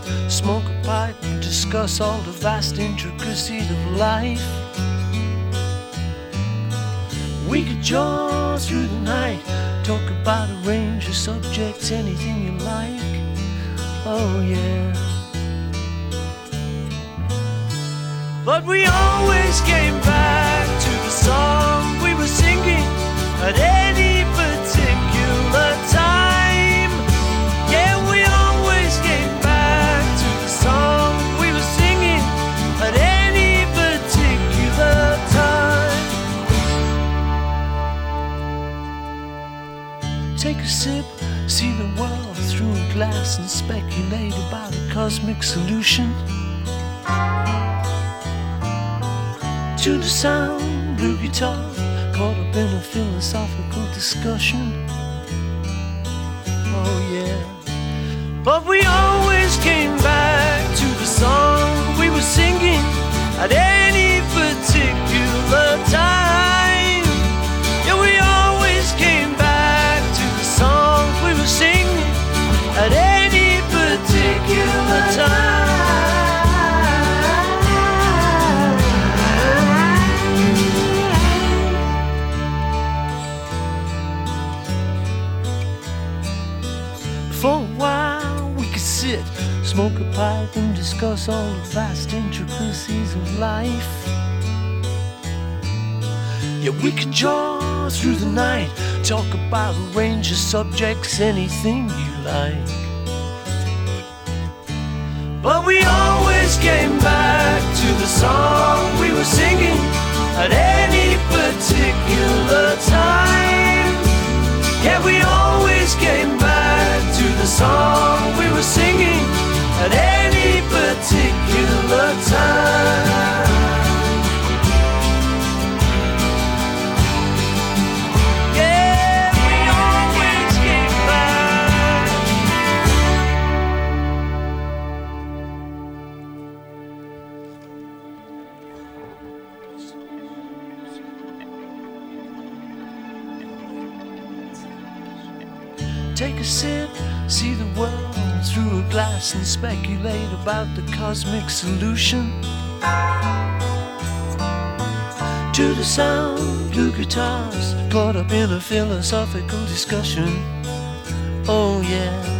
smoke a pipe, and discuss all the vast intricacies of life. We could jaw through the night, talk about a range of subjects, anything you like. Oh yeah. But we always came back to the song we were singing at any particular time. Yeah, we always came back to the song we were singing at any particular time. Take a sip, see the world through a glass, and speculate about a cosmic solution. To the sound, blue guitar, caught up in a philosophical discussion. Oh yeah. But we always came back to the song we were singing at any particular time. Yeah, we always came back to the songs we were singing at any particular time. For a while we could sit, smoke a pipe, and discuss all the vast intricacies of life. Yeah, we could jaw through the night, talk about a range of subjects, anything you like. But we always came back to the song we were singing at any particular time. Yeah, we always came back to the song we were singing at any particular time. Yeah, we always came back. Take a sip, see the world through a glass, and speculate about the cosmic solution. To the sound, blue guitars, caught up in a philosophical discussion. Oh yeah.